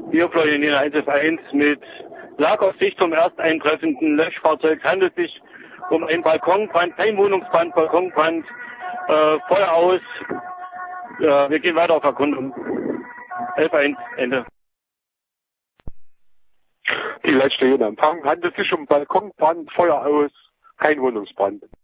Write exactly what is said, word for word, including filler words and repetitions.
Hier Florian eins F eins mit Lagersicht vom erst eintreffenden Löschfahrzeug. Handelt sich um ein Balkonbrand, kein Wohnungsbrand, Balkonbrand, äh, Feuer aus. Ja, wir gehen weiter auf Erkundung. elf eins, Ende. Die letzte in Empfang. Handelt sich um Balkonbrand, Feuer aus, kein Wohnungsbrand.